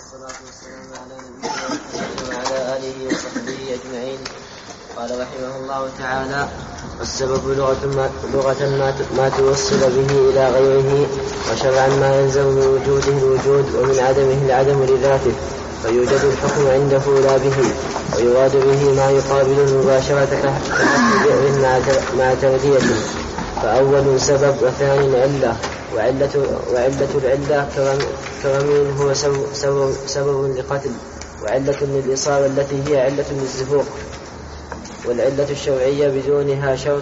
والصلاة والسلام على نبينا محمد وعلى آله وصحبه أجمعين. قال رحمه الله تعالى: والسبب لغة ما توصل به إلى غيره، وشرعا ما يلزم من وجوده الوجود ومن عدمه العدم لذاته، فيوجد الحكم عنده لا به، ويراد به ما يقابل المباشرة كحكم بئر مع تردية. فأول سبب وثاني علة، وعلة العلة كرمين هو سبب لقتل، وعلة للإصابة التي هي علة للزهوق. والعلة الشرعية بدونها شرط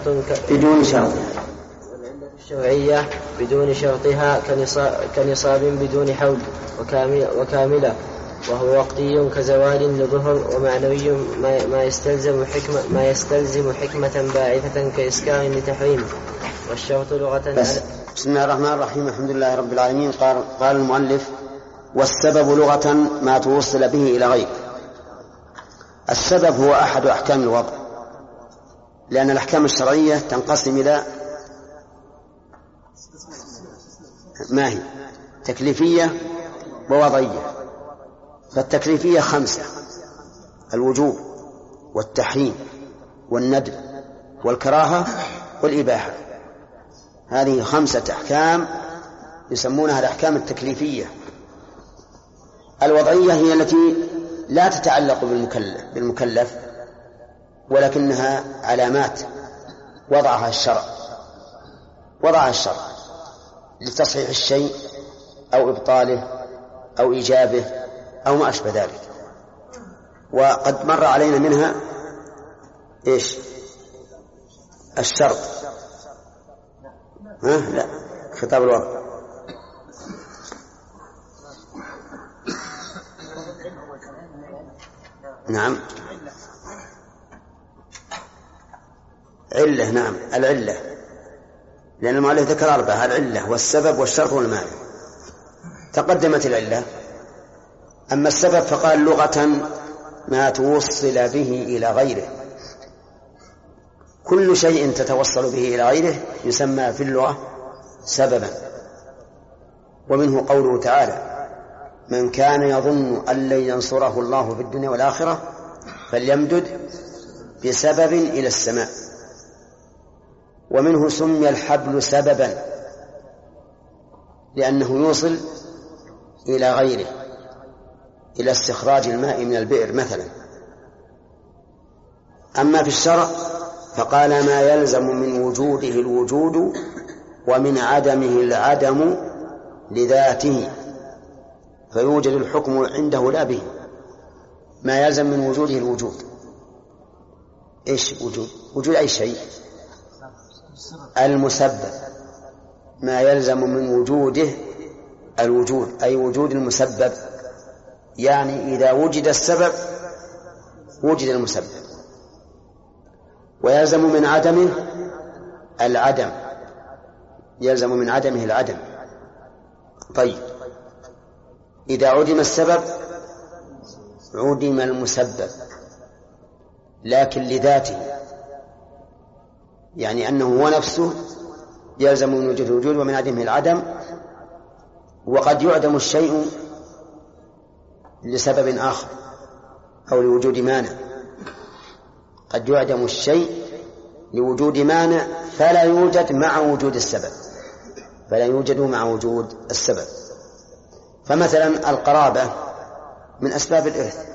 والعلة الشرعية بدون شرطها كنصاب بدون حول وكاملة، وهو وقتي كزوال لظهر، ومعنوي ما يستلزم حكمة باعثة كإسكار لتحريم. والشرط لغة بسم الله الرحمن الرحيم. الحمد لله رب العالمين. قال المؤلف: والسبب لغة ما توصل به إلى غير. السبب هو أحد أحكام الوضع، لأن الأحكام الشرعية تنقسم إلى ما هي؟ تكليفية ووضعية. فالتكليفية 5: الوجوب والتحريم والندب والكراهة والإباحة. هذه 5 أحكام يسمونها الأحكام التكليفية. الوضعية هي التي لا تتعلق بالمكلف، ولكنها علامات وضعها الشرع لتصحيح الشيء أو إبطاله أو إيجابه أو ما أشبه ذلك. وقد مر علينا منها الشرط. لا، خطاب الوضع. نعم، علة. نعم، العلة، لأن المؤلف ذكر 4: العلة والسبب والشرط والمانع. تقدمت العلة. أما السبب فقال: لغة ما توصل به إلى غيره. كل شيء تتوصل به إلى غيره يسمى في اللغة سببا. ومنه قوله تعالى: من كان يظن أن لن ينصره الله في الدنيا والآخرة فليمدد بسبب إلى السماء. ومنه سمي الحبل سببا لأنه يوصل إلى غيره، إلى استخراج الماء من البئر مثلا. أما في الشرع فقال: ما يلزم من وجوده الوجود ومن عدمه العدم لذاته، فيوجد الحكم عنده لا به. ما يلزم من وجوده الوجود. إيش وجود أي شيء؟ المسبب. ما يلزم من وجوده الوجود أي وجود المسبب، يعني إذا وجد السبب وجد المسبب. ويلزم من عدمه العدم، يلزم من عدمه العدم. طيب، إذا عدم السبب عدم المسبب، لكن لذاته، يعني أنه هو نفسه يلزم من وجود الوجود ومن عدمه العدم. وقد يعدم الشيء لسبب آخر أو لوجود مانع. قد يعدم الشيء لوجود مانع فلا يوجد مع وجود السبب، فلا يوجد مع وجود السبب. فمثلا القرابة من أسباب الإرث،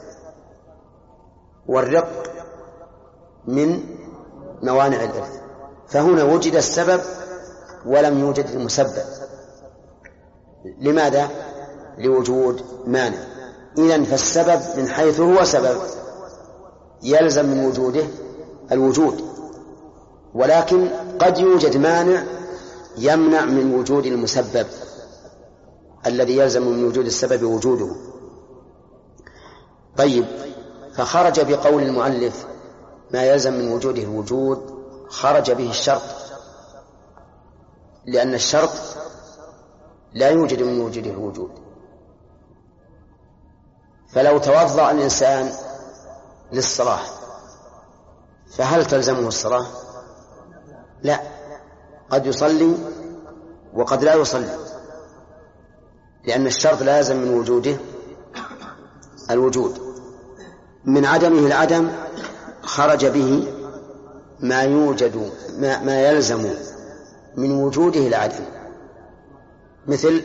والرق من موانع الإرث، فهنا وجد السبب ولم يوجد المسبب. لماذا؟ لوجود مانع. إذن فالسبب من حيث هو سبب يلزم من وجوده الوجود، ولكن قد يوجد مانع يمنع من وجود المسبب الذي يلزم من وجود السبب وجوده. طيب، فخرج بقول المؤلف ما يلزم من وجوده الوجود، خرج به الشرط، لأن الشرط لا يوجد من وجوده الوجود. فلو توضأ الإنسان للصلاة فهل تلزمه الصلاة؟ لا، قد يصلي وقد لا يصلي، لأن الشرط لا يلزم من وجوده الوجود. من عدمه العدم خرج به ما يوجد ما يلزم من وجوده العدم، مثل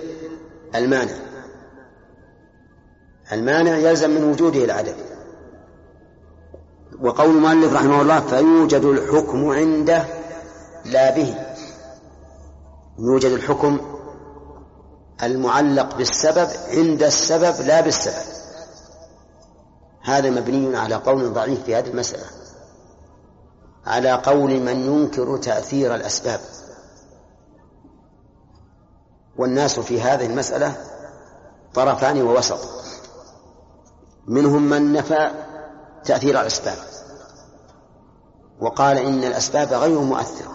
المانع يلزم من وجوده العدم. وقول المؤلف رحمه الله فيوجد الحكم عنده لا به، يوجد الحكم المعلق بالسبب عند السبب لا بالسبب. هذا مبني على قول ضعيف في هذه المسألة، على قول من ينكر تأثير الأسباب. والناس في هذه المسألة طرفان ووسط، منهم من نفى تأثير الأسباب وقال إن الأسباب غير مؤثرة،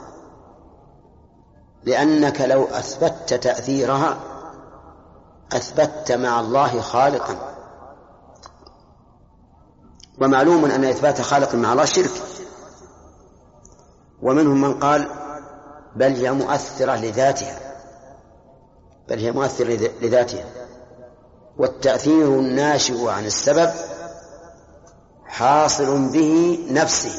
لأنك لو أثبتت تأثيرها أثبتت مع الله خالقا، ومعلوم أن إثبات خالق مع الله شرك. ومنهم من قال بل هي مؤثرة لذاتها، والتأثير الناشئ عن السبب حاصل به نفسه،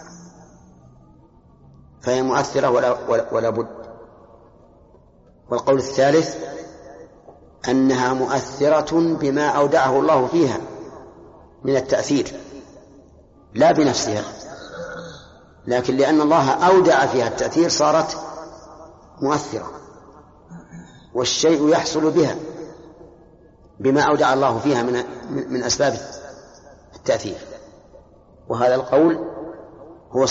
فهي مؤثرة ولا بد. والقول الثالث أنها مؤثرة بما أودعه الله فيها من التأثير لا بنفسها، لكن لأن الله أودع فيها التأثير صارت مؤثرة، والشيء يحصل بها بما أودع الله فيها من أسباب التأثير. وهذا القول هو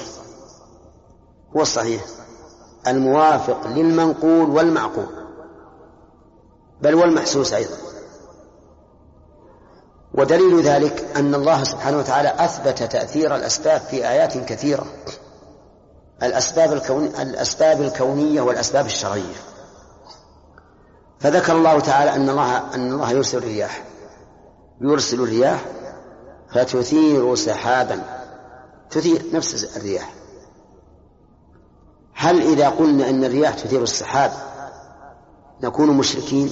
الصحيح الموافق للمنقول والمعقول، بل والمحسوس أيضا. ودليل ذلك أن الله سبحانه وتعالى أثبت تأثير الأسباب في آيات كثيرة، الأسباب الكونية والأسباب الشرعية. فذكر الله تعالى أن الله يرسل الرياح فتثير سحابا، تثير نفس الرياح. هل إذا قلنا أن الرياح تثير السحاب نكون مشركين؟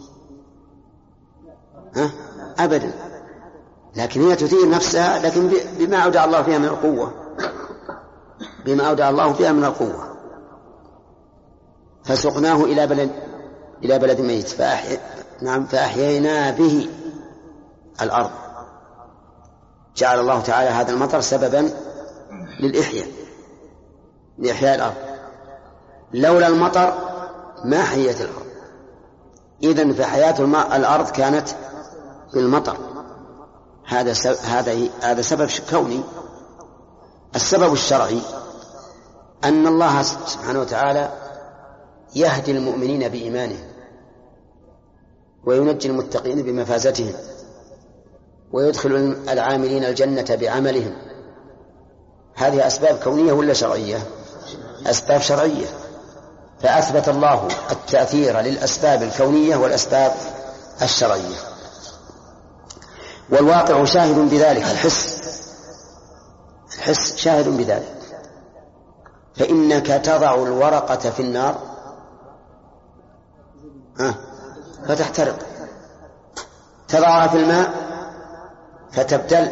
أبدا، لكن هي تثير نفسها، لكن بما أودع الله فيها من القوة. فسقناه إلى بلد ميت فأحيينا به الأرض. جعل الله تعالى هذا المطر سببا لإحياء الأرض. لولا المطر ما حيت الأرض، إذن فحياة الأرض كانت بالمطر. هذا سبب كوني. السبب الشرعي أن الله سبحانه وتعالى يهدي المؤمنين بإيمانهم وينجي المتقين بمفازتهم ويدخل العاملين الجنة بعملهم. هذه أسباب كونية ولا شرعية؟ أسباب شرعية. فأثبت الله التأثير للأسباب الكونية والأسباب الشرعية. والواقع شاهد بذلك، الحس شاهد بذلك. فإنك تضع الورقة في النار فتحترق، تضعها في الماء فتبتل.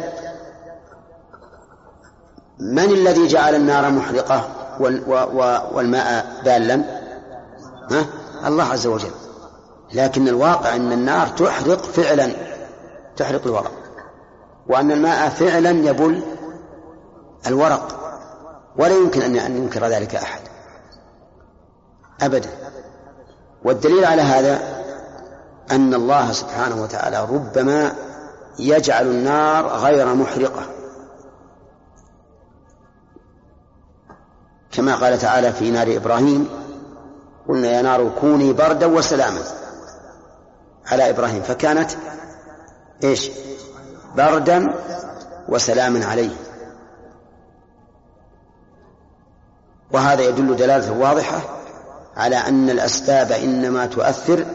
من الذي جعل النار محرقة والماء بالا؟ الله عز وجل. لكن الواقع أن النار تحرق الورق، وأن الماء فعلا يبل الورق، ولا يمكن أن ينكر ذلك أحد أبدا. والدليل على هذا أن الله سبحانه وتعالى ربما يجعل النار غير محرقة، كما قال تعالى في نار إبراهيم: قلنا يا نار كوني بردا وسلاما على إبراهيم، فكانت بردا وسلاما عليه. وهذا يدل دلالة واضحة على أن الأسباب إنما تؤثر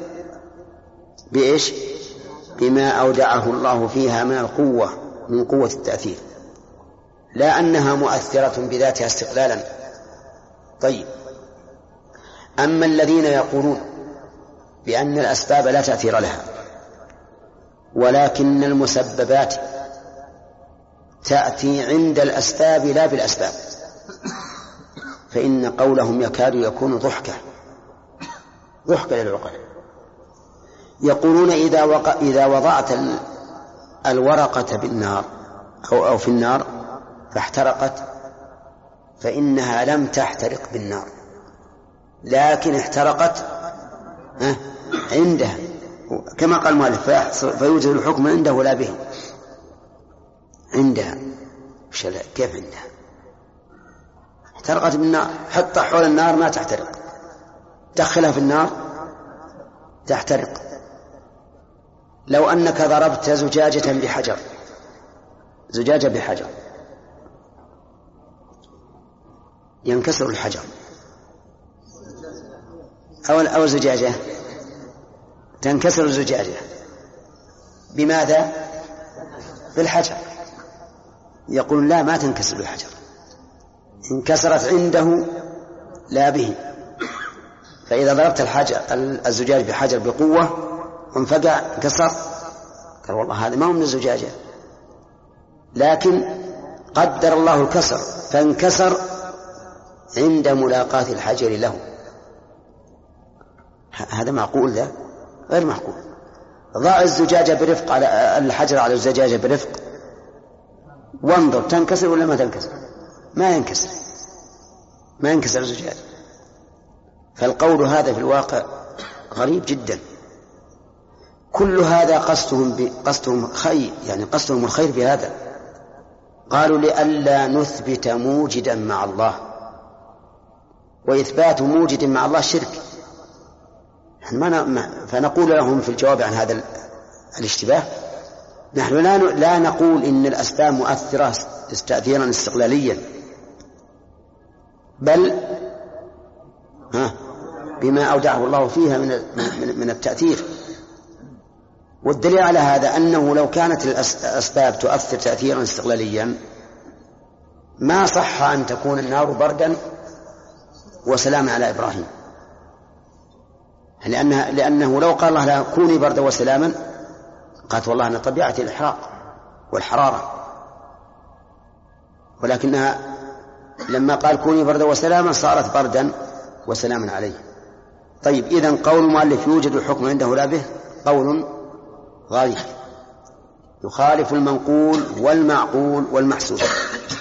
بما أودعه الله فيها من قوة التأثير، لا أنها مؤثرة بذاتها استقلالا. طيب، أما الذين يقولون بأن الأسباب لا تأثير لها ولكن المسببات تأتي عند الأسباب لا بالأسباب، فإن قولهم يكاد يكون ضحكة للعقل. يقولون إذا وضعت الورقة بالنار أو في النار فاحترقت فإنها لم تحترق بالنار، لكن احترقت عندها، كما قال المؤلف فيوجد الحكم عنده ولا به. عندها كيف عندها؟ احترقت بالنار، حتى حول النار ما تحترق، دخلها في النار تحترق. لو أنك ضربت زجاجة بحجر ينكسر الحجر، أو زجاجة تنكسر الزجاجة بماذا؟ بالحجر. يقول لا، ما تنكسر بالحجر، انكسرت عنده لا به. فإذا ضربت الزجاج بحجر بقوة وانفقع انكسر، قال والله هذا ما هو من الزجاجة، لكن قدر الله الكسر فانكسر عند ملاقاة الحجر له. هذا معقول؟ ذا غير معقول. ضع الزجاجة برفق على الحجر على الزجاجة برفق وانظر تنكسر ولا ما تنكسر؟ ما ينكسر الزجاج. فالقول هذا في الواقع غريب جدا. كل هذا قصدهم خير، يعني قصدهم الخير بهذا. قالوا لئلا نثبت موجدا مع الله، وإثبات موجد مع الله شرك. فنقول لهم في الجواب عن هذا الاشتباه نحن لا نقول إن الأسباب مؤثرة تأثيرا استقلاليا، بل بما أودعه الله فيها من التأثير. والدليل على هذا أنه لو كانت الأسباب تؤثر تأثيرا استقلاليا ما صح أن تكون النار بردا وسلاما على إبراهيم، لأنه لو قال الله لا كوني بردا وسلاما قالت والله أن طبيعتي الإحراق والحرارة، ولكنها لما قال كوني بردا وسلاما صارت بردا وسلاما عليه. طيب، إذن قول المؤلف يوجد الحكم عنده لا به قول غريب يخالف المنقول والمعقول والمحسوس.